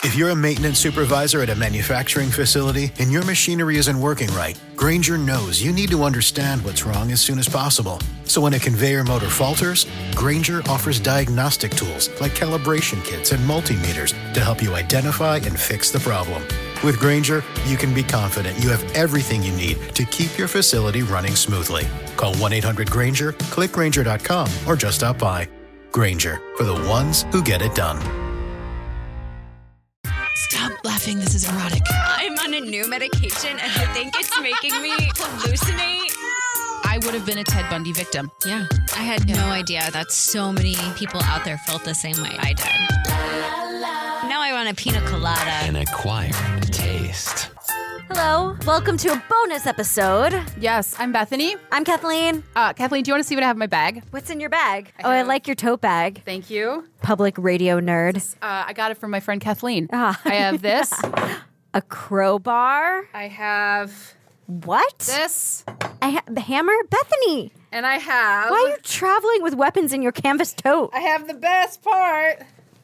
If you're a maintenance supervisor at a manufacturing facility and your machinery isn't working right, Grainger knows you need to understand what's wrong as soon as possible. So when a conveyor motor falters, Grainger offers diagnostic tools like calibration kits and multimeters to help you identify and fix the problem. With Grainger, you can be confident you have everything you need to keep your facility running smoothly. Call 1-800-GRAINGER, click Grainger.com, or just stop by. Grainger, for the ones who get it done. Stop laughing. This is erotic. I'm on a new medication and I think it's making me hallucinate. I would have been a Ted Bundy victim. Yeah. I had no idea that so many people out there felt the same way I did. Now I want a pina colada. An acquired taste. Hello, welcome to a bonus episode. Yes, I'm Bethany. I'm Kathleen. Kathleen, do you want to see what I have in my bag? What's in your bag? I like your tote bag. Thank you. Public radio nerd. I got it from my friend Kathleen. I have this. A crowbar. I have What? this. The hammer? Bethany, And I have... why are you traveling with weapons in your canvas tote? I have the best part.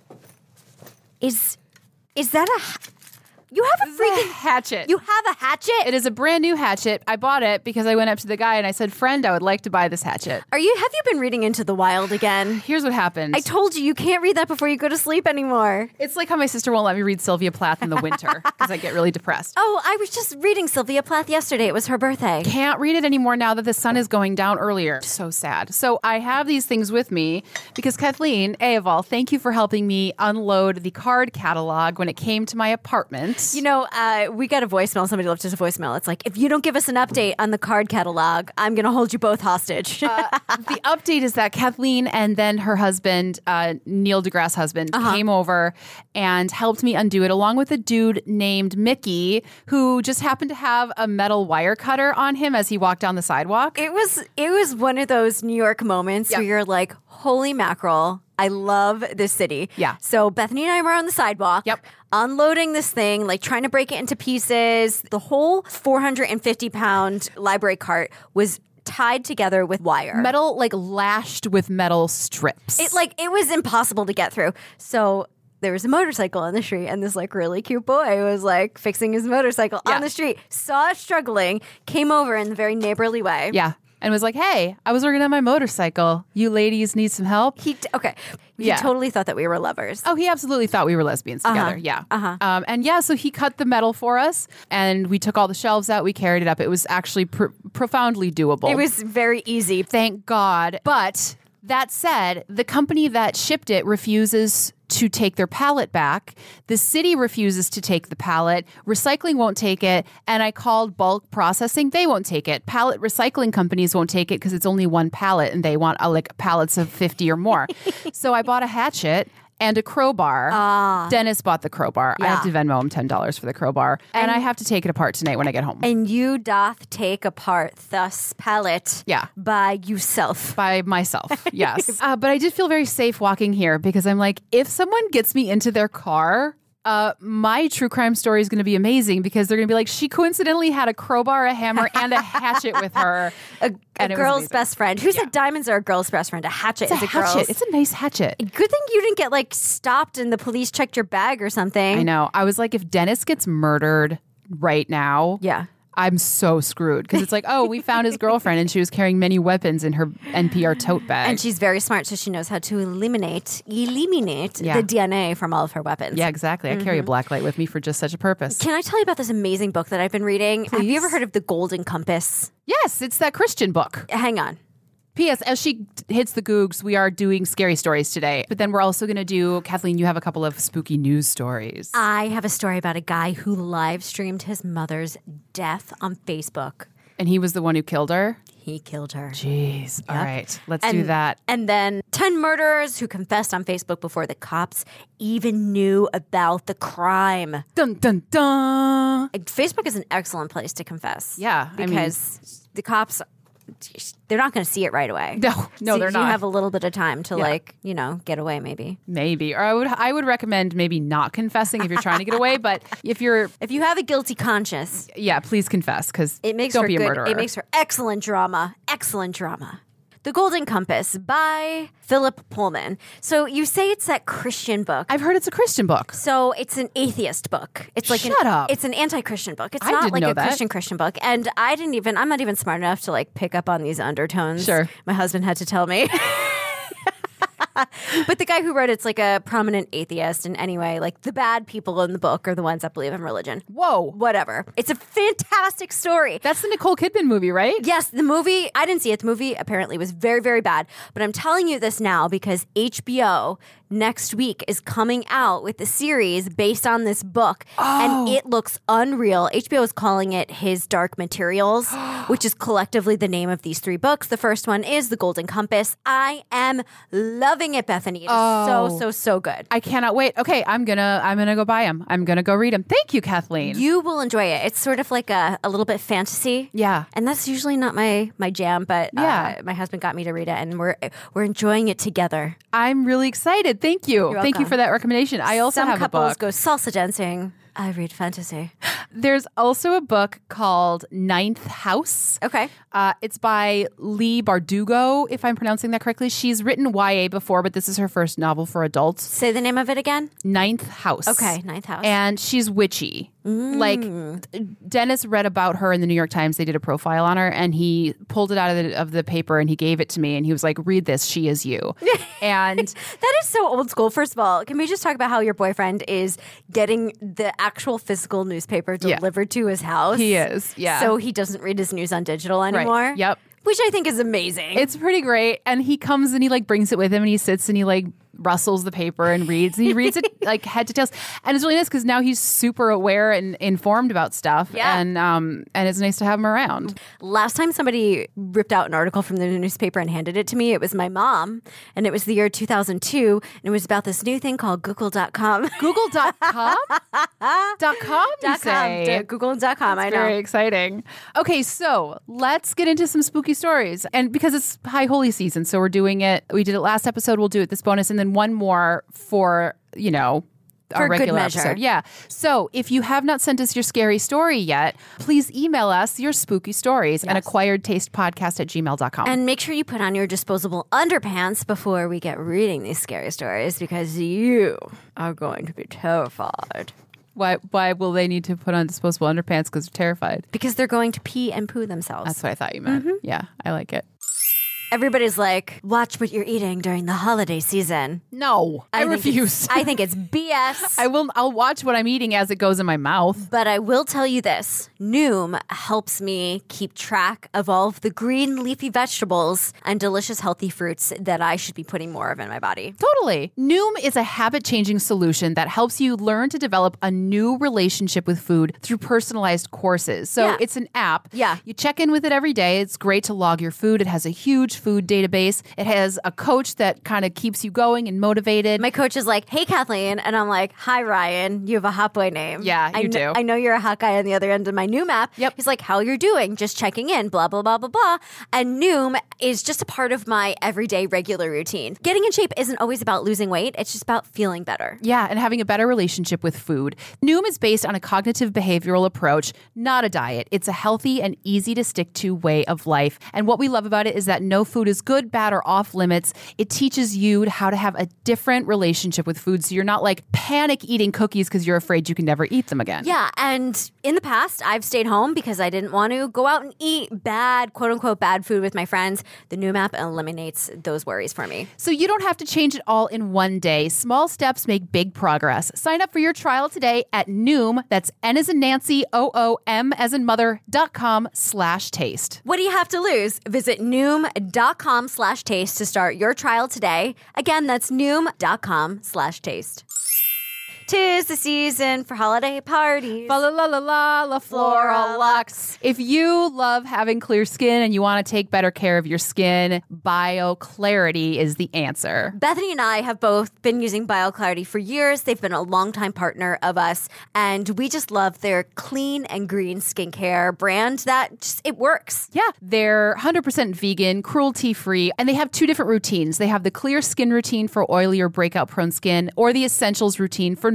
Is that a... You have a This is a freaking... hatchet. You have a hatchet? It is a brand new hatchet. I bought it because I went up to the guy and I said, friend, I would like to buy this hatchet. Have you been reading Into the Wild again? Here's what happened. I told you can't read that before you go to sleep anymore. It's like how my sister won't let me read Sylvia Plath in the winter because I get really depressed. Oh, I was just reading Sylvia Plath yesterday. It was her birthday. Can't read it anymore now that the sun is going down earlier. So sad. So I have these things with me because Kathleen, A of all, thank you for helping me unload the card catalog when it came to my apartment. You know, we got a voicemail. Somebody left us a voicemail. It's like, if you don't give us an update on the card catalog, I'm going to hold you both hostage. The update is that Kathleen and then her husband, Neil deGrasse husband, came over and helped me undo it, along with a dude named Mickey, who just happened to have a metal wire cutter on him as he walked down the sidewalk. It was one of those New York moments where you're like, holy mackerel, I love this city. Yeah. So Bethany and I were on the sidewalk. Yep. Unloading this thing, like trying to break it into pieces. The whole 450-pound library cart was tied together with wire. Metal, like lashed with metal strips. It was impossible to get through. So there was a motorcycle on the street, and this like really cute boy was like fixing his motorcycle on the street, saw us struggling, came over in a very neighborly way. Yeah. And was like, hey, I was working on my motorcycle. You ladies need some help? He Yeah. totally thought that we were lovers. Oh, he absolutely thought we were lesbians together. Yeah. So he cut the metal for us and we took all the shelves out. We carried it up. It was actually profoundly doable. It was very easy. Thank God. But that said, the company that shipped it refuses to take their pallet back. The city refuses to take the pallet. Recycling won't take it. And I called bulk processing. They won't take it. Pallet recycling companies won't take it because it's only one pallet and they want like pallets of 50 or more. So I bought a hatchet and a crowbar. Dennis bought the crowbar. I have to Venmo him $10 for the crowbar. And I have to take it apart tonight when I get home. And you doth take apart thus pallet by yourself. By myself, yes. But I did feel very safe walking here because I'm like, if someone gets me into their car, my true crime story is going to be amazing because they're going to be like, she coincidentally had a crowbar, a hammer, and a hatchet with her. A girl's best friend. Who said diamonds are a girl's best friend? A hatchet is a girl's. Hatchet. It's a nice hatchet. Good thing you didn't get like stopped and the police checked your bag or something. I know. I was like, if Dennis gets murdered right now, I'm so screwed because it's like, oh, we found his girlfriend and she was carrying many weapons in her NPR tote bag. And she's very smart, so she knows how to eliminate the DNA from all of her weapons. Yeah, exactly. I carry a blacklight with me for just such a purpose. Can I tell you about this amazing book that I've been reading? Please. Have you ever heard of The Golden Compass? Yes, it's that Christian book. Hang on. P.S. As she hits the Googs, we are doing scary stories today. But then we're also going to do, Kathleen, you have a couple of spooky news stories. I have a story about a guy who live streamed his mother's death on Facebook. And he was the one who killed her? He killed her. Jeez. All right. Let's do that. And then 10 murderers who confessed on Facebook before the cops even knew about the crime. Dun, dun, dun. Facebook is an excellent place to confess. Yeah. Because the cops, they're not going to see it right away. No, so they're not. You have a little bit of time to get away maybe. Maybe. Or I would recommend maybe not confessing if you're trying to get away. But if you have a guilty conscience. Yeah, please confess because Don't be a murderer. It makes for excellent drama. Excellent drama. The Golden Compass by Philip Pullman. So you say it's that Christian book. I've heard it's a Christian book. So it's an atheist book. It's like Shut up. It's an anti-Christian book. It's I not didn't like know a that. Christian book. And I'm not even smart enough to like pick up on these undertones. Sure. My husband had to tell me. But the guy who wrote it's like a prominent atheist. And anyway, like the bad people in the book are the ones that believe in religion. Whoa. Whatever. It's a fantastic story. That's the Nicole Kidman movie, right? Yes, the movie, I didn't see it. The movie apparently was very, very bad. But I'm telling you this now because HBO next week is coming out with a series based on this book. And it looks unreal. HBO is calling it His Dark Materials, which is collectively the name of these 3 books. The first one is The Golden Compass. I am loving it, Bethany. It is so good. I cannot wait. Okay, I'm gonna go buy them. I'm gonna go read them. Thank you, Kathleen. You will enjoy it. It's sort of like a little bit fantasy. Yeah. And that's usually not my jam, but Yeah. my husband got me to read it and we're enjoying it together. I'm really excited. Thank you. You're Thank you welcome. for that recommendation. I also Some have a couples book. go salsa dancing. I read fantasy. There's also a book called Ninth House. Okay. It's by Lee Bardugo, if I'm pronouncing that correctly. She's written YA before, but this is her first novel for adults. Say the name of it again. Ninth House. Okay, Ninth House. And she's witchy. Like, Dennis read about her in the New York Times. They did a profile on her, and he pulled it out of the paper, and he gave it to me, and he was like, read this, she is you. And That is so old school. First of all, can we just talk about how your boyfriend is getting the actual physical newspaper delivered to his house? he is, yeah. So he doesn't read his news on digital anymore. Yep. Which I think is amazing. It's pretty great. And he comes and he like brings it with him and he sits and he like rustles the paper and reads. And he reads it like head to tails. And it's really nice because now he's super aware and informed about stuff. Yeah. And it's nice to have him around. Last time somebody ripped out an article from the newspaper and handed it to me, it was my mom. And it was the year 2002. And it was about this new thing called Google.com. Google.com? .com, you say? Google.com, I know. Very exciting. Okay, so let's get into some spooky stories. And because it's High Holy season, so we're doing it. We did it last episode. We'll do it this bonus. And then one more for, For our good regular measure. episode. Yeah. So if you have not sent us your scary story yet, please email us your spooky stories at acquiredtastepodcast@gmail.com. And make sure you put on your disposable underpants before we get reading these scary stories because you are going to be terrified. Why will they need to put on disposable underpants because they're terrified? Because they're going to pee and poo themselves. That's what I thought you meant. Yeah, I like it. Everybody's like, watch what you're eating during the holiday season. No, I think refuse. I think it's BS. I'll watch what I'm eating as it goes in my mouth. But I will tell you this. Noom helps me keep track of all of the green leafy vegetables and delicious healthy fruits that I should be putting more of in my body. Totally. Noom is a habit-changing solution that helps you learn to develop a new relationship with food through personalized courses. So Yeah. it's an app. Yeah. You check in with it every day. It's great to log your food. It has a huge food database. It has a coach that kind of keeps you going and motivated. My coach is like, hey, Kathleen. And I'm like, hi, Ryan. You have a hot boy name. Yeah, you do. I know you're a hot guy on the other end of my Noom app. Yep. He's like, how you're doing? Just checking in, blah, blah, blah, blah, blah. And Noom is just a part of my everyday regular routine. Getting in shape isn't always about losing weight. It's just about feeling better. Yeah, and having a better relationship with food. Noom is based on a cognitive behavioral approach, not a diet. It's a healthy and easy to stick to way of life. And what we love about it is that no food is good, bad, or off limits. It teaches you how to have a different relationship with food. So you're not like panic eating cookies because you're afraid you can never eat them again. Yeah, and in the past, I've stayed home because I didn't want to go out and eat bad, quote unquote, bad food with my friends. The Noom app eliminates those worries for me. So you don't have to change it all in one day. Small steps make big progress. Sign up for your trial today at Noom. That's N as in Nancy, OOM as in mother.com/taste. What do you have to lose? Visit Noom.com/taste to start your trial today. Again, that's Noom.com/taste. 'Tis the season for holiday parties. Fa la la la la la Floral Lux. If you love having clear skin and you want to take better care of your skin, BioClarity is the answer. Bethany and I have both been using BioClarity for years. They've been a longtime partner of us, and we just love their clean and green skincare brand that just, it works. Yeah, they're 100% vegan, cruelty-free, and they have two different routines. They have the clear skin routine for oily or breakout-prone skin, or the essentials routine for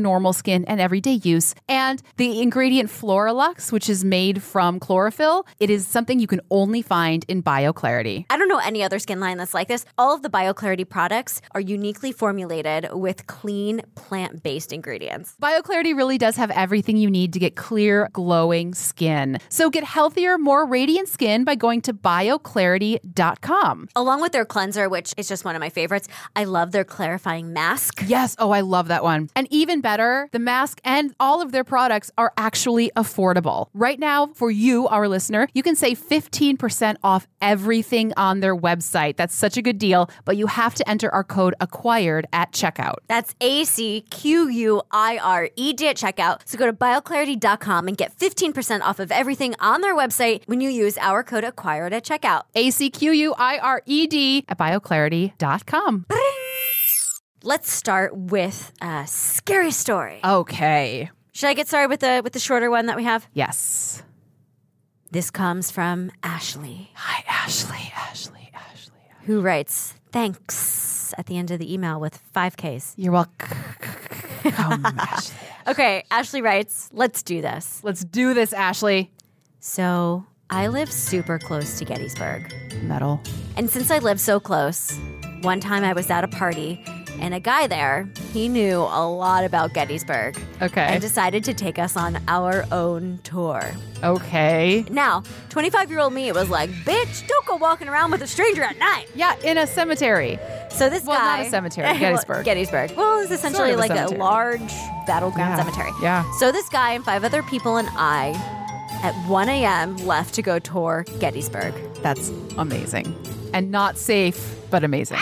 normal skin and everyday use. And the ingredient Floralux, which is made from chlorophyll, it is something you can only find in BioClarity. I don't know any other skin line that's like this. All of the BioClarity products are uniquely formulated with clean, plant-based ingredients. BioClarity really does have everything you need to get clear, glowing skin. So get healthier, more radiant skin by going to bioclarity.com. Along with their cleanser, which is just one of my favorites, I love their clarifying mask. Yes. Oh, I love that one. And even better, the mask and all of their products are actually affordable. Right now, for you, our listener, you can save 15% off everything on their website. That's such a good deal, but you have to enter our code ACQUIRED at checkout. That's ACQUIRED at checkout. So go to bioclarity.com and get 15% off of everything on their website when you use our code ACQUIRED at checkout. ACQUIRED at bioclarity.com. Let's start with a scary story. Okay. Should I get started with the shorter one that we have? Yes. This comes from Ashley. Hi, Ashley. Who writes, thanks, at the end of the email with 5 Ks. You're welcome, Ashley. Okay, Ashley writes, let's do this. Let's do this, Ashley. So, I live super close to Gettysburg. Metal. And since I live so close, one time I was at a party and a guy there, he knew a lot about Gettysburg. Okay. And decided to take us on our own tour. Okay. Now, 25-year-old me was like, bitch, don't go walking around with a stranger at night. Yeah, in a cemetery. So this Well, guy... not a cemetery, Gettysburg. Well, Gettysburg. Well, it's essentially Sort of a like a cemetery. large battleground Yeah. cemetery. Yeah. So this guy and 5 other people and I, at 1 a.m., left to go tour Gettysburg. That's amazing. And not safe, but amazing.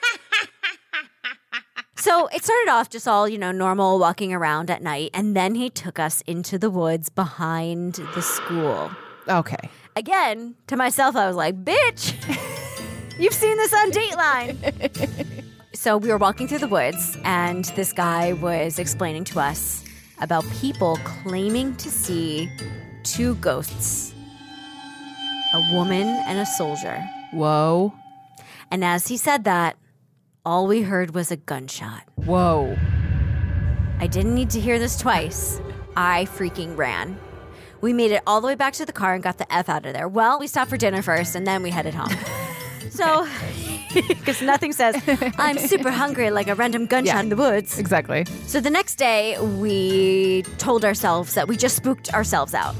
So it started off just all, normal walking around at night. And then he took us into the woods behind the school. Okay. Again, to myself, I was like, bitch, you've seen this on Dateline. So we were walking through the woods, and this guy was explaining to us about people claiming to see 2 ghosts, a woman and a soldier. Whoa. And as he said that, all we heard was a gunshot. Whoa. I didn't need to hear this twice. I freaking ran. We made it all the way back to the car and got the F out of there. Well, we stopped for dinner first, and then we headed home. So, because nothing says, I'm super hungry like a random gunshot in the woods. Exactly. So the next day, we told ourselves that we just spooked ourselves out.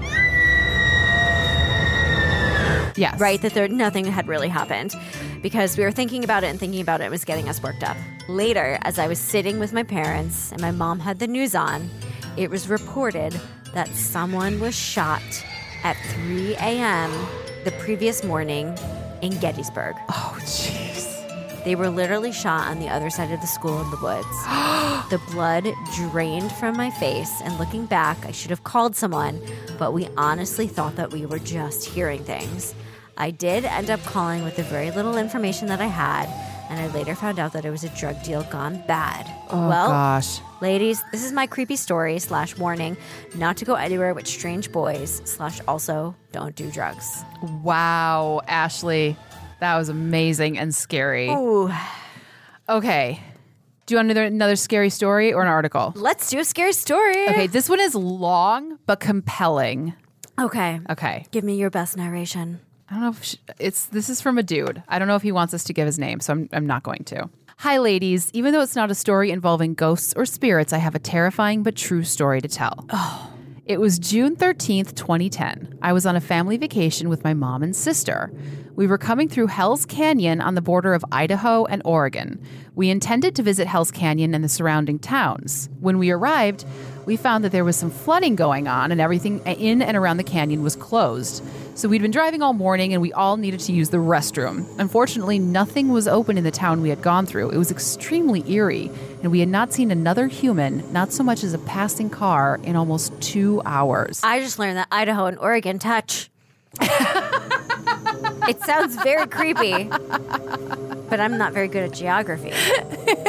Yes. Right? That nothing had really happened. Because we were thinking about it, and thinking about it was getting us worked up. Later, as I was sitting with my parents and my mom had the news on, it was reported that someone was shot at 3 a.m. the previous morning in Gettysburg. Oh, jeez. They were literally shot on the other side of the school in the woods. The blood drained from my face, and looking back, I should have called someone, but we honestly thought that we were just hearing things. I did end up calling with the very little information that I had, and I later found out that it was a drug deal gone bad. Oh, well, gosh. ladies, this is my creepy story / warning not to go anywhere with strange boys / also don't do drugs. Wow, Ashley. That was amazing and scary. Ooh. Okay. Do you want another scary story or an article? Let's do a scary story. Okay, this one is long but compelling. Okay. Okay. Give me your best narration. I don't know if this is from a dude. I don't know if he wants us to give his name, so I'm not going to. Hi, ladies. Even though it's not a story involving ghosts or spirits, I have a terrifying but true story to tell. Oh. It was June 13th, 2010. I was on a family vacation with my mom and sister. We were coming through Hell's Canyon on the border of Idaho and Oregon. We intended to visit Hell's Canyon and the surrounding towns. When we arrived, we found that there was some flooding going on and everything in and around the canyon was closed. So we'd been driving all morning and we all needed to use the restroom. Unfortunately, nothing was open in the town we had gone through. It was extremely eerie, and we had not seen another human, not so much as a passing car, in almost 2 hours. I just learned that Idaho and Oregon touch. It sounds very creepy, but I'm not very good at geography.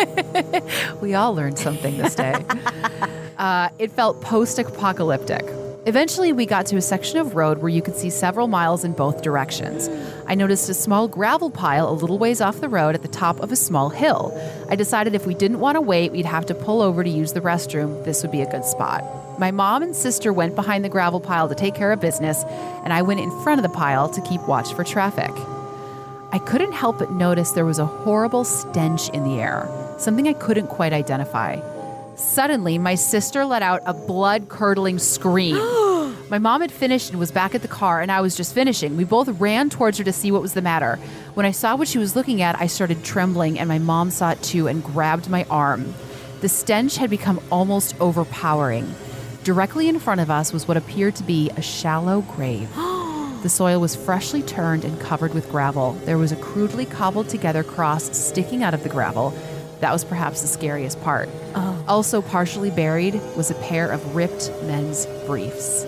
We all learned something this day. It felt post-apocalyptic. Eventually, we got to a section of road where you could see several miles in both directions. I noticed a small gravel pile a little ways off the road at the top of a small hill. I decided if we didn't want to wait, we'd have to pull over to use the restroom. This would be a good spot. My mom and sister went behind the gravel pile to take care of business, and I went in front of the pile to keep watch for traffic. I couldn't help but notice there was a horrible stench in the air, something I couldn't quite identify. Suddenly, my sister let out a blood-curdling scream. My mom had finished and was back at the car, and I was just finishing. We both ran towards her to see what was the matter. When I saw what she was looking at, I started trembling, and my mom saw it too and grabbed my arm. The stench had become almost overpowering. Directly in front of us was what appeared to be a shallow grave. The soil was freshly turned and covered with gravel. There was a crudely cobbled together cross sticking out of the gravel. That was perhaps the scariest part. Also partially buried was a pair of ripped men's briefs.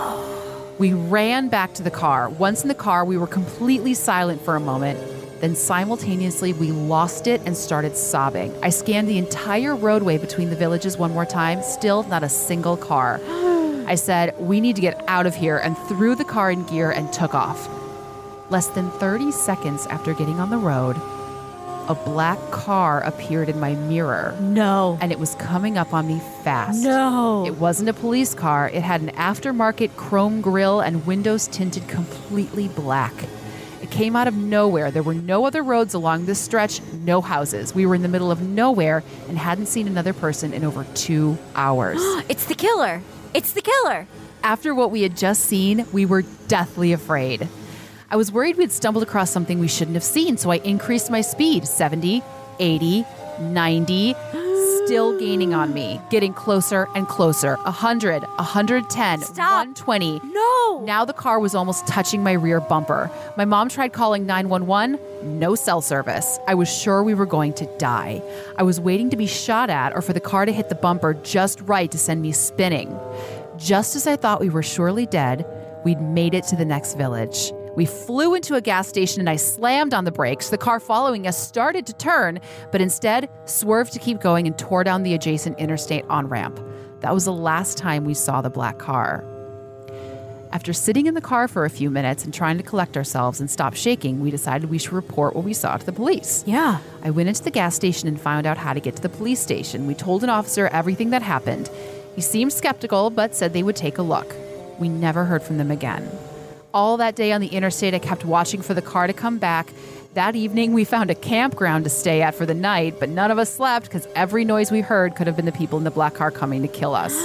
We ran back to the car. Once in the car, we were completely silent for a moment. Then simultaneously, we lost it and started sobbing. I scanned the entire roadway between the villages one more time. Still not a single car. I said, we need to get out of here, and threw the car in gear and took off. Less than 30 seconds after getting on the road, a black car appeared in my mirror. No. And it was coming up on me fast. No. It wasn't a police car. It had an aftermarket chrome grille and windows tinted completely black. It came out of nowhere. There were no other roads along this stretch, no houses. We were in the middle of nowhere and hadn't seen another person in over 2 hours. It's the killer. It's the killer. After what we had just seen, we were deathly afraid. I was worried we'd stumbled across something we shouldn't have seen, so I increased my speed, 70, 80, 90, still gaining on me, getting closer and closer, 100, 110, Stop. 120. No. Now the car was almost touching my rear bumper. My mom tried calling 911, no cell service. I was sure we were going to die. I was waiting to be shot at or for the car to hit the bumper just right to send me spinning. Just as I thought we were surely dead, we'd made it to the next village. We flew into a gas station and I slammed on the brakes. The car following us started to turn, but instead swerved to keep going and tore down the adjacent interstate on-ramp. That was the last time we saw the black car. After sitting in the car for a few minutes and trying to collect ourselves and stop shaking, we decided we should report what we saw to the police. Yeah. I went into the gas station and found out how to get to the police station. We told an officer everything that happened. He seemed skeptical, but said they would take a look. We never heard from them again. All that day on the interstate, I kept watching for the car to come back. That evening, we found a campground to stay at for the night, but none of us slept because every noise we heard could have been the people in the black car coming to kill us.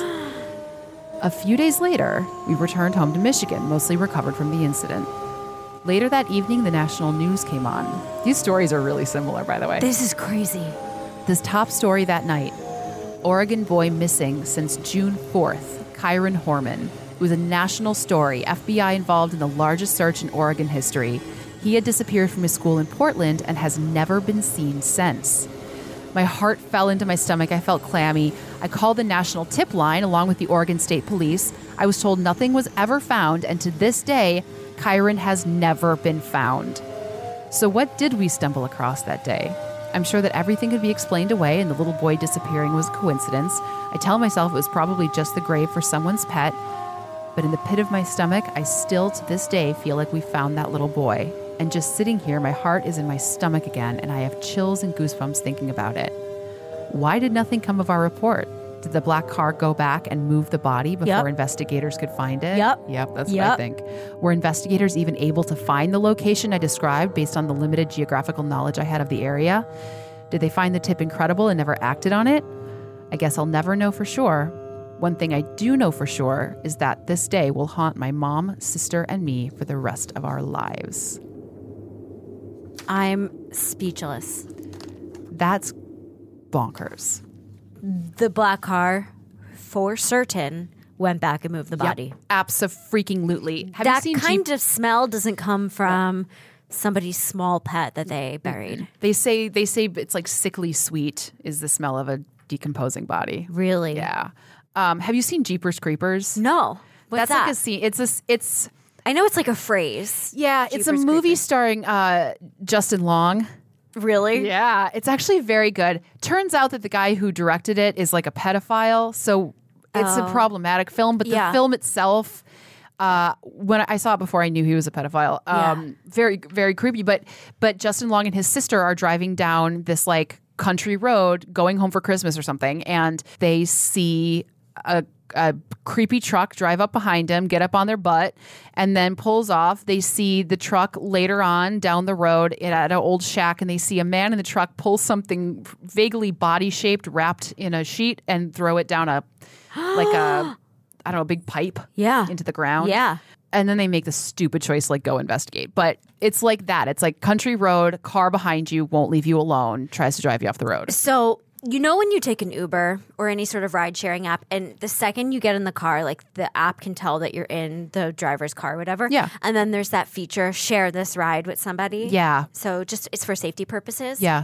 A few days later, we returned home to Michigan, mostly recovered from the incident. Later that evening, the national news came on. These stories are really similar, by the way. This is crazy. This top story that night, Oregon boy missing since June 4th, Kyron Horman. It was a national story, FBI involved in the largest search in Oregon history. He had disappeared from his school in Portland and has never been seen since. My heart fell into my stomach. I felt clammy. I called the national tip line along with the Oregon State Police. I was told nothing was ever found, and to this day, Kyron has never been found. So what did we stumble across that day? I'm sure that everything could be explained away and the little boy disappearing was a coincidence. I tell myself it was probably just the grave for someone's pet. But in the pit of my stomach, I still to this day feel like we found that little boy. And just sitting here, my heart is in my stomach again, and I have chills and goosebumps thinking about it. Why did nothing come of our report? Did the black car go back and move the body before investigators could find it? Yep, that's what I think. Were investigators even able to find the location I described based on the limited geographical knowledge I had of the area? Did they find the tip incredible and never acted on it? I guess I'll never know for sure. One thing I do know for sure is that this day will haunt my mom, sister, and me for the rest of our lives. I'm speechless. That's bonkers. The black car, for certain, went back and moved the body. Abso-freaking-lutely. Have That you seen kind of smell doesn't come from somebody's small pet that they buried. They say it's like sickly sweet is the smell of a decomposing body. Really? Yeah. Have you seen Jeepers Creepers? No. What's That's that? like a scene. It's I know it's like a phrase. yeah. It's a Jeepers movie Creepers. starring Justin Long. Really? Yeah, it's actually very good. Turns out that the guy who directed it is like a pedophile. So It's a problematic film, but the Yeah. film itself, when I saw it before, I knew he was a pedophile. Very, very creepy. But Justin Long and his sister are driving down this like country road, going home for Christmas or something, and they see a creepy truck drive up behind him, get up on their butt, and then pulls off. They see the truck later on down the road at an old shack, and they see a man in the truck pull something vaguely body-shaped wrapped in a sheet and throw it down a big pipe into the ground. Yeah. And then they make the stupid choice, like, go investigate. But it's like that. It's like country road, car behind you, won't leave you alone, tries to drive you off the road. So, you know when you take an Uber or any sort of ride-sharing app, and the second you get in the car, like the app can tell that you're in the driver's car or whatever. Yeah. And then there's that feature, share this ride with somebody. Yeah. So just it's for safety purposes. Yeah.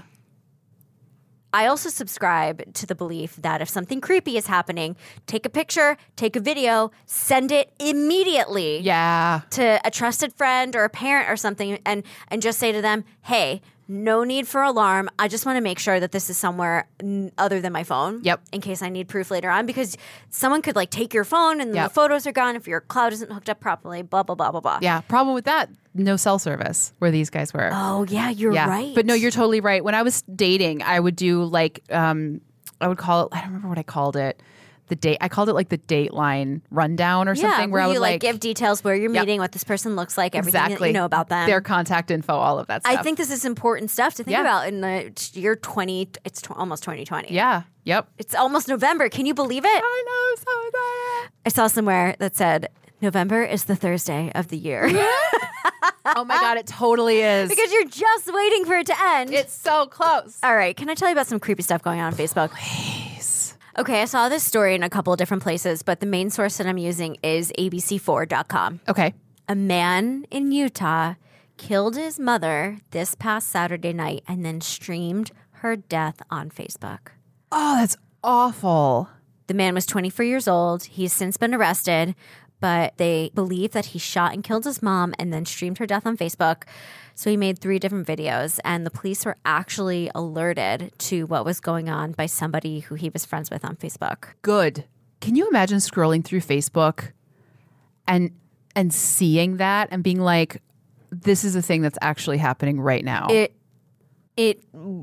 I also subscribe to the belief that if something creepy is happening, take a picture, take a video, send it immediately Yeah. to a trusted friend or a parent or something, and just say to them, hey, no need for alarm. I just want to make sure that this is somewhere other than my phone. Yep. In case I need proof later on, because someone could like take your phone and then Yep. the photos are gone if your cloud isn't hooked up properly, blah, blah, blah, blah, blah. Yeah. Problem with that, no cell service where these guys were. Oh, yeah, you're right. But no, you're totally right. When I was dating, I would do like, I would call it, I don't remember what I called it. I called it like the Dateline rundown or something where I would you like give details where you're Yep. meeting, what this person looks like, everything that exactly you know about them. their contact info, all of that stuff. I think this is important stuff to think Yeah. about in the year 20. It's almost 2020. Yeah. Yep. It's almost November. Can you believe it? I know. So excited. I saw somewhere that said November is the Thursday of the year. Oh my God, it totally is. Because you're just waiting for it to end. It's so close. All right. Can I tell you about some creepy stuff going on Facebook? Please. Okay. I saw this story in a couple of different places, but the main source that I'm using is abc4.com. Okay. A man in Utah killed his mother this past Saturday night and then streamed her death on Facebook. Oh, that's awful. The man was 24 years old. He's since been arrested, but they believe that he shot and killed his mom and then streamed her death on Facebook. So he made 3 different videos, and the police were actually alerted to what was going on by somebody who he was friends with on Facebook. Good. Can you imagine scrolling through Facebook and seeing that and being like, this is a thing that's actually happening right now? It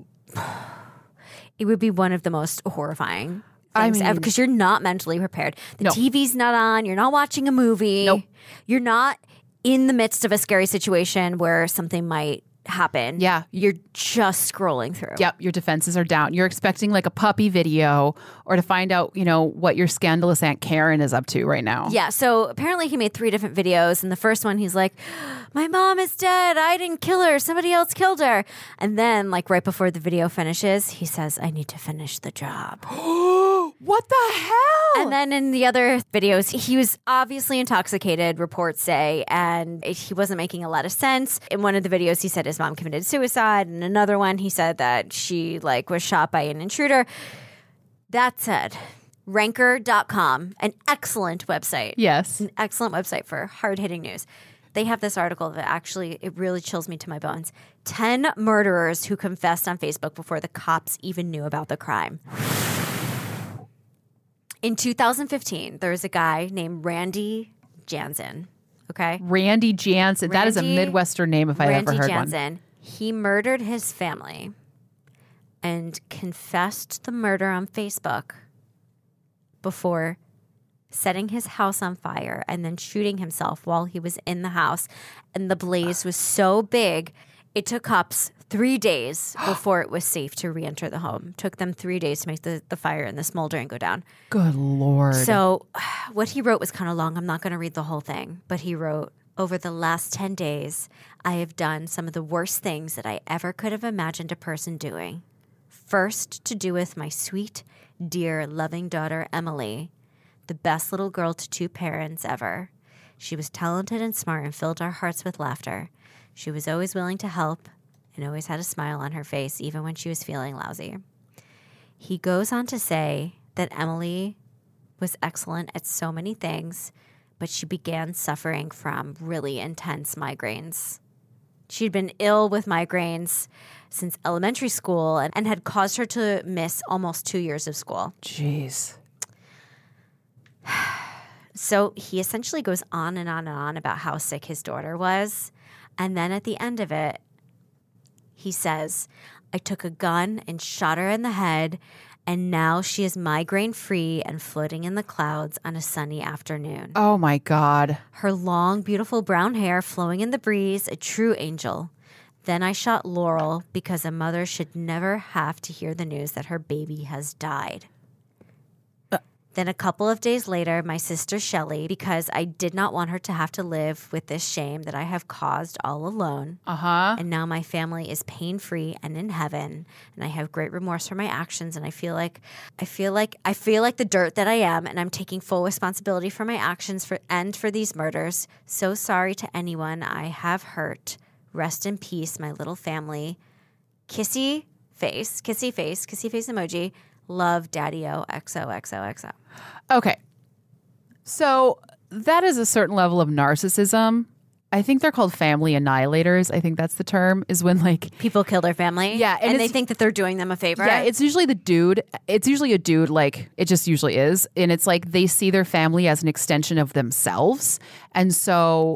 would be one of the most horrifying things ever, mean- because you're not mentally prepared. The No. TV's not on. You're not watching a movie. Nope. You're not in the midst of a scary situation where something might happen. Yeah. You're just scrolling through. Yep, your defenses are down. You're expecting like a puppy video or to find out, what your scandalous Aunt Karen is up to right now. Yeah, so apparently he made 3 different videos. And the first one, he's like, my mom is dead. I didn't kill her. Somebody else killed her. And then, like, right before the video finishes, he says, I need to finish the job. What the hell? And then in the other videos, he was obviously intoxicated, reports say, and he wasn't making a lot of sense. In one of the videos, he said his mom committed suicide. In another one, he said that she was shot by an intruder. That said, Ranker.com, an excellent website. Yes. An excellent website for hard-hitting news. They have this article that actually, it really chills me to my bones. 10 murderers who confessed on Facebook before the cops even knew about the crime. In 2015, there was a guy named Randy Jansen. Okay? Randy Jansen. That is a Randy- Midwestern name if I ever Randy heard Jansen. He murdered his family and confessed the murder on Facebook before setting his house on fire and then shooting himself while he was in the house. And the blaze was so big, it took cops 3 days before it was safe to re-enter the home. Took them 3 days to make the fire and the smoldering go down. Good Lord. So what he wrote was kind of long. I'm not going to read the whole thing, but he wrote, over the last 10 days, I have done some of the worst things that I ever could have imagined a person doing. First, to do with my sweet, dear, loving daughter, Emily, the best little girl to 2 parents ever. She was talented and smart and filled our hearts with laughter. She was always willing to help and always had a smile on her face, even when she was feeling lousy. He goes on to say that Emily was excellent at so many things, but she began suffering from really intense migraines. She'd been ill with migraines since elementary school and had caused her to miss almost 2 years of school. Jeez. So he essentially goes on and on and on about how sick his daughter was. And then at the end of it, he says, I took a gun and shot her in the head, and now she is migraine-free and floating in the clouds on a sunny afternoon. Oh, my God. Her long, beautiful brown hair flowing in the breeze, a true angel. Then I shot Laurel because a mother should never have to hear the news that her baby has died. Then a couple of days later, my sister Shelley, because I did not want her to have to live with this shame that I have caused all alone. And now my family is pain-free and in heaven, and I have great remorse for my actions, and I feel like the dirt that I am, and I'm taking full responsibility for my actions for these murders. So sorry to anyone I have hurt. Rest in peace, my little family. Kissy face emoji. Love, Daddy-O, XOXOXO. Okay. So that is a certain level of narcissism. I think they're called family annihilators. I think that's the term, is when like people kill their family. Yeah. And they think that they're doing them a favor. Yeah. It's usually the dude. It's usually a dude, like it just usually is. And it's like they see their family as an extension of themselves. And so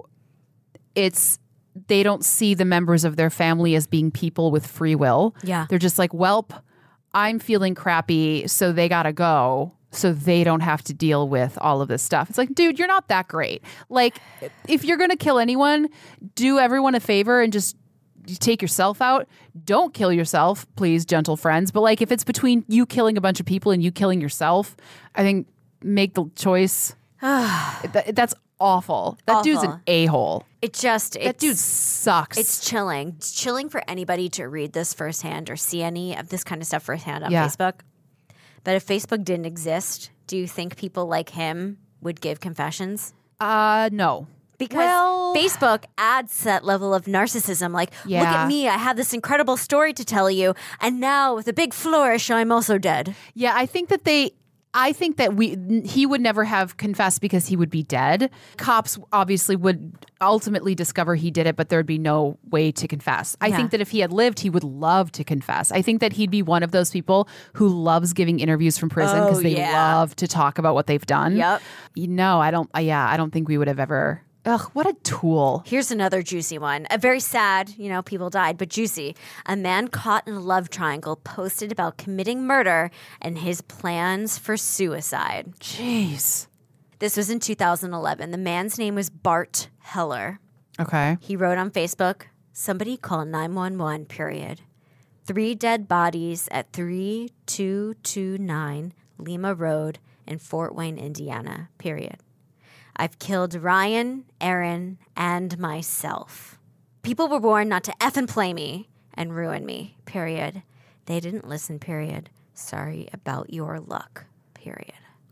they don't see the members of their family as being people with free will. Yeah. They're just like, welp, I'm feeling crappy, so they gotta go, so they don't have to deal with all of this stuff. It's like, dude, you're not that great. Like, if you're gonna kill anyone, do everyone a favor and just take yourself out. Don't kill yourself, please, gentle friends. But like, if it's between you killing a bunch of people and you killing yourself, I think make the choice. That's awful. That dude's an a-hole. That dude sucks. It's chilling. It's chilling for anybody to read this firsthand or see any of this kind of stuff firsthand on Facebook. But if Facebook didn't exist, do you think people like him would give confessions? No. Because Facebook adds that level of narcissism. Like, look at me, I have this incredible story to tell you, and now with a big flourish, I'm also dead. Yeah, I think that he would never have confessed because he would be dead. Cops obviously would ultimately discover he did it, but there'd be no way to confess. I think that if he had lived, he would love to confess. I think that he'd be one of those people who loves giving interviews from prison because they love to talk about what they've done. Yep. No, I don't think we would have ever. Ugh, what a tool. Here's another juicy one. A very sad, people died, but juicy. A man caught in a love triangle posted about committing murder and his plans for suicide. Jeez. This was in 2011. The man's name was Bart Heller. Okay. He wrote on Facebook, somebody call 911, period. 3 dead bodies at 3229 Lima Road in Fort Wayne, Indiana, period. I've killed Ryan, Aaron, and myself. People were born not to F and play me and ruin me, period. They didn't listen, period. Sorry about your luck, period.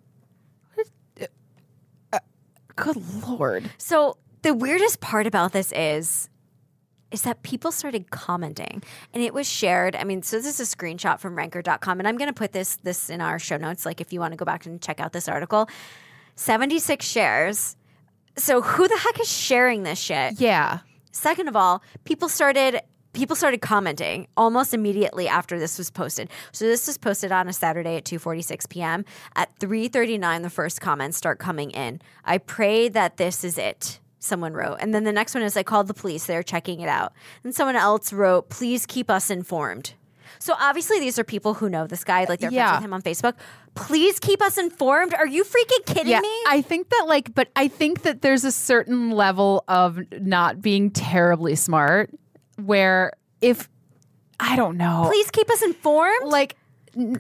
Good Lord. So the weirdest part about this is that people started commenting, and it was shared. I mean, so this is a screenshot from Ranker.com, and I'm going to put this in our show notes, like if you want to go back and check out this article. 76 shares. So who the heck is sharing this shit? Yeah. Second of all, people started commenting almost immediately after this was posted. So this was posted on a Saturday at 2:46 p.m. At 3:39, the first comments start coming in. I pray that this is it, someone wrote. And then the next one is, I called the police. They're checking it out. And someone else wrote, please keep us informed. So obviously these are people who know this guy, like they're friends with him on Facebook. Please keep us informed. Are you freaking kidding me? I think that there's a certain level of not being terribly smart where I don't know. Please keep us informed? Like who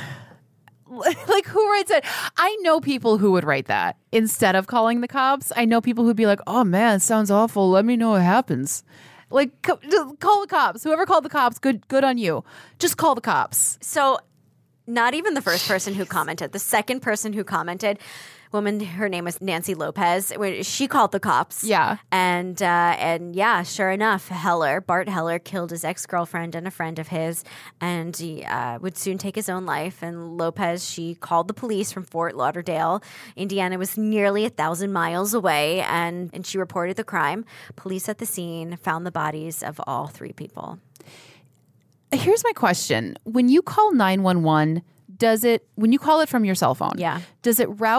writes it? I know people who would write that instead of calling the cops. I know people who'd be like, oh man, it sounds awful. Let me know what happens. Like, just call the cops. Whoever called the cops, good on you. Just call the cops. So not even the first person who commented. The second person who commented, woman, her name was Nancy Lopez. She called the cops. Yeah. And yeah, sure enough, Bart Heller killed his ex-girlfriend and a friend of his, and he would soon take his own life. And Lopez, she called the police from Fort Lauderdale. Indiana was nearly 1,000 miles away, and she reported the crime. Police at the scene found the bodies of all 3 people. Here's my question. When you call 911, when you call it from your cell phone, does it route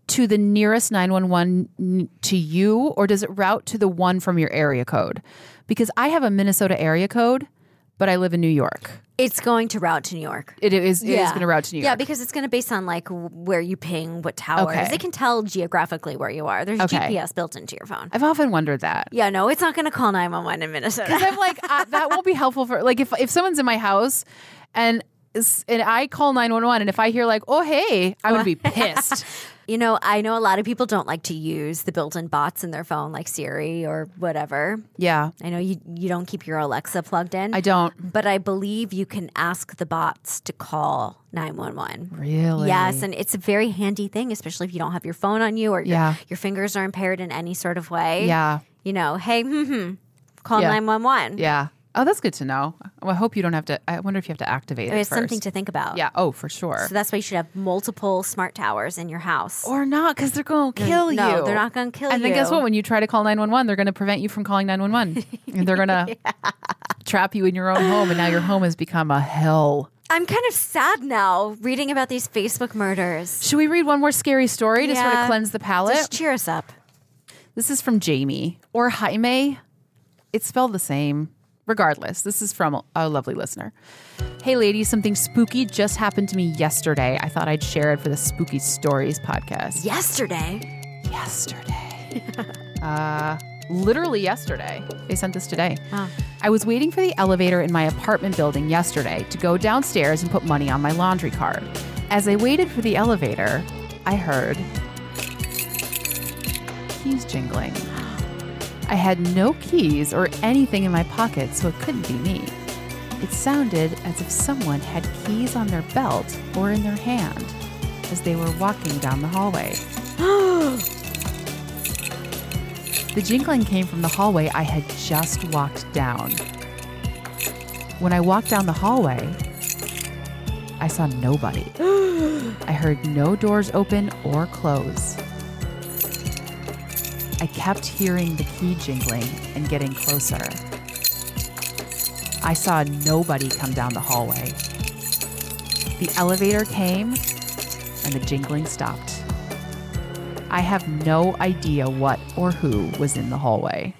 to the nearest 911 to you, or does it route to the one from your area code? Because I have a Minnesota area code, but I live in New York. It's going to route to New York. It is going to route to New York. Yeah, because it's going to based on like where you ping, what towers. Okay. They can tell geographically where you are. There's Okay. GPS built into your phone. I've often wondered that. Yeah, no, it's not going to call 911 in Minnesota. Because I'm like, that won't be helpful for, like, if someone's in my house and I call 911 and if I hear like, oh, hey, I would be pissed. You know, I know a lot of people don't like to use the built-in bots in their phone like Siri or whatever. Yeah. I know you don't keep your Alexa plugged in. I don't. But I believe you can ask the bots to call 911. Really? Yes, and it's a very handy thing, especially if you don't have your phone on you or Yeah. your fingers are impaired in any sort of way. Yeah. You know, hey, call Yeah. 911. Yeah. Oh, that's good to know. Well, I hope you don't have to. I wonder if you have to activate it It's first. something to think about. Yeah. Oh, for sure. So that's why you should have multiple smart towers in your house. Or not, because they're going to kill you. No, they're not going to kill you. And then guess what? When you try to call 911, they're going to prevent you from calling 911. And they're going to trap you in your own home. And now your home has become a hell. I'm kind of sad now reading about these Facebook murders. Should we read one more scary story to sort of Yeah. cleanse the palate? Just cheer us up. This is from Jamie or Jaime. It's spelled the same. Regardless, this is from a lovely listener. Hey, ladies, something spooky just happened to me yesterday. I thought I'd share it for the Spooky Stories podcast. Yesterday. Literally yesterday. They sent this today. Wow. I was waiting for the elevator in my apartment building yesterday to go downstairs and put money on my laundry cart. As I waited for the elevator, I heard keys jingling. I had no keys or anything in my pocket, so it couldn't be me. It sounded as if someone had keys on their belt or in their hand as they were walking down the hallway. The jingling came from the hallway I had just walked down. When I walked down the hallway, I saw nobody. I heard no doors open or close. I kept hearing the key jingling and getting closer. I saw nobody come down the hallway. The elevator came and the jingling stopped. I have no idea what or who was in the hallway.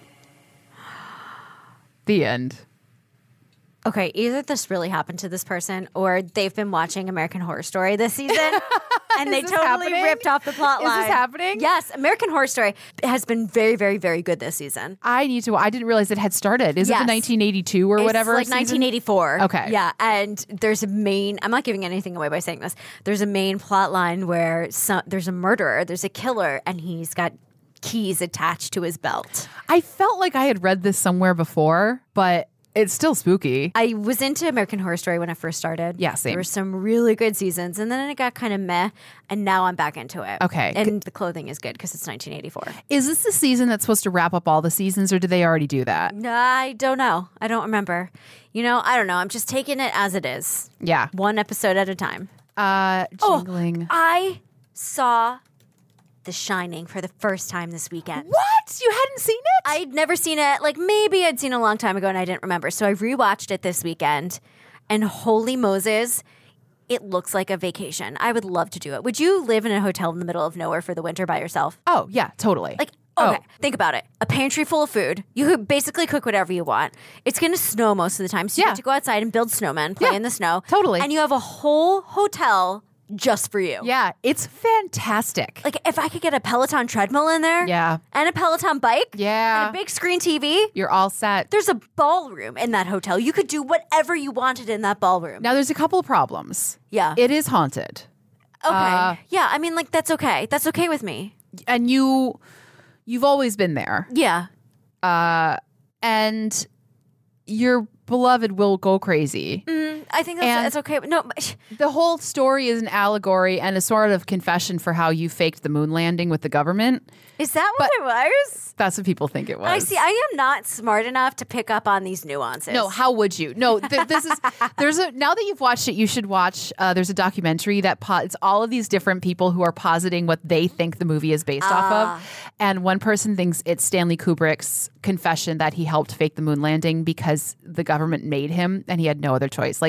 The end. Okay, either this really happened to this person or they've been watching American Horror Story this season and they this totally happening? ripped off the plot Is line. this happening? Yes, American Horror Story has been very, very, very good this season. I didn't realize it had started. Is it Yes. the 1982 or whatever? It's like season? 1984. Okay. Yeah, and there's a main, I'm not giving anything away by saying this, there's a main plot line where there's a murderer, there's a killer, and he's got keys attached to his belt. I felt like I had read this somewhere before, but it's still spooky. I was into American Horror Story when I first started. Yeah, same. There were some really good seasons, and then it got kind of meh, and now I'm back into it. Okay. And the clothing is good because it's 1984. Is this the season that's supposed to wrap up all the seasons, or did they already do that? No, I don't know. I don't remember. You know, I don't know. I'm just taking it as it is. Yeah. One episode at a time. Jingling. I saw The Shining for the first time this weekend. What? You hadn't seen it? I'd never seen it. Like, maybe I'd seen it a long time ago and I didn't remember. So I rewatched it this weekend, and holy Moses, it looks like a vacation. I would love to do it. Would you live in a hotel in the middle of nowhere for the winter by yourself? Oh, yeah, totally. Like, okay, think about it. A pantry full of food. You could basically cook whatever you want. It's going to snow most of the time, so you Yeah. get to go outside and build snowmen, play Yeah, in the snow. totally. And you have a whole hotel just for you. Yeah, it's fantastic. Like, if I could get a Peloton treadmill in there. Yeah. And a Peloton bike. Yeah. And a big screen TV. You're all set. There's a ballroom in that hotel. You could do whatever you wanted in that ballroom. Now, there's a couple of problems. Yeah. It is haunted. Okay. Yeah, I mean, like, that's okay. That's okay with me. And you've always been there. Yeah. And your beloved will go crazy. I think And- that's okay. No, The whole story is an allegory and a sort of confession for how you faked the moon landing with the government. is that what it was? That's what people think it was. I see. I am not smart enough to pick up on these nuances. No, how would you? No, this is now that you've watched it, you should watch. There's a documentary that it's all of these different people who are positing what they think the movie is based off of, and one person thinks it's Stanley Kubrick's confession that he helped fake the moon landing because the government made him and he had no other choice. Like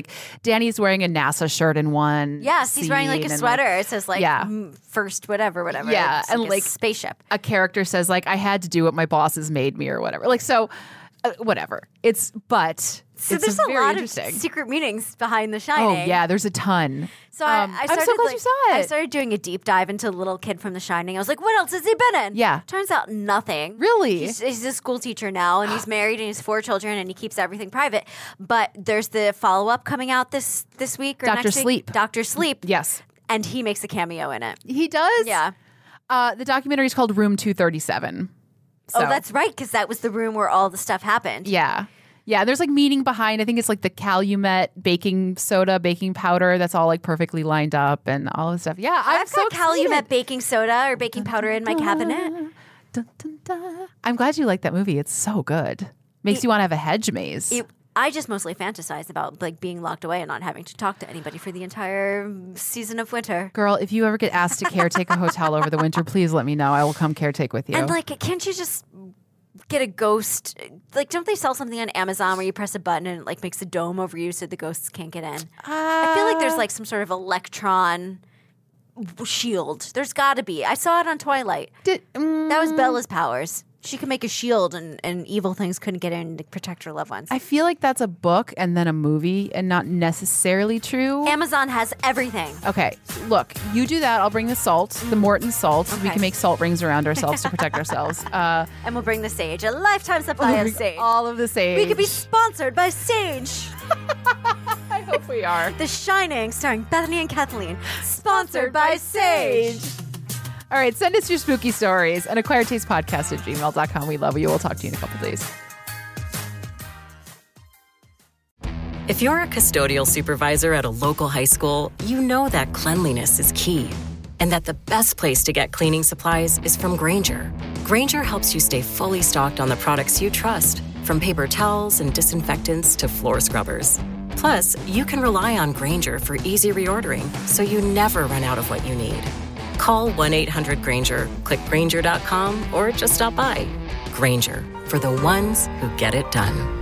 Danny's wearing a NASA shirt in one. Yes, he's wearing like a scene, and, sweater. It says like Yeah. first whatever. Yeah, It's and like a like spaceship. a character says like, I had to do what my bosses made me or whatever. Like, so whatever. So it's there's a very lot of interesting. secret meanings behind The Oh Shining. yeah, there's a ton. So I I'm started, so glad you saw it. I started doing a deep dive into the little kid from The Shining. I was like, what else has he been in? Yeah. Turns out nothing. Really? He's a school teacher now, and he's married, and he's 4 children, and he keeps everything private. But there's the follow-up coming out this week or Dr. next week. Sleep. Dr. Sleep. Yes, And he makes a cameo in it. he does. Yeah. The documentary is called Room 237. So, Oh, that's right, because that was the room where all the stuff happened. yeah. Yeah, there's like meaning behind. I think it's like the Calumet baking soda, baking powder. That's all like perfectly lined up and all this stuff. Yeah, I've so got Calumet excited. baking soda or baking powder in my cabinet. Dun, dun, dun. I'm glad you like that movie. It's so good. Makes you want to have a hedge maze. I just mostly fantasize about like being locked away and not having to talk to anybody for the entire season of winter. Girl, if you ever get asked to caretake a hotel over the winter, please let me know. I will come caretake with you. And like, can't you just get a ghost? Like, don't they sell something on Amazon where you press a button and it like makes a dome over you so the ghosts can't get in? I feel like there's like some sort of electron shield. There's got to be. I saw it on Twilight. That was Bella's powers. She could make a shield and evil things couldn't get in to protect her loved ones. I feel like that's a book and then a movie and not necessarily true. Amazon has everything. Okay, look, you do that. I'll bring the salt, the Morton salt. We Okay. can make salt rings around ourselves to protect ourselves. And we'll bring the sage. A lifetime supply of sage. All of the sage. We could be sponsored by Sage. I hope we are. The Shining, starring Bethany and Kathleen. Sponsored by Sage. All right, send us your spooky stories and acquiredtastepodcast@gmail.com. We love you. We'll talk to you in a couple days. If you're a custodial supervisor at a local high school, you know that cleanliness is key and that the best place to get cleaning supplies is from Grainger. Grainger helps you stay fully stocked on the products you trust, from paper towels and disinfectants to floor scrubbers. Plus, you can rely on Grainger for easy reordering, so you never run out of what you need. Call 1-800-GRAINGER, click Grainger.com, or just stop by. Grainger, for the ones who get it done.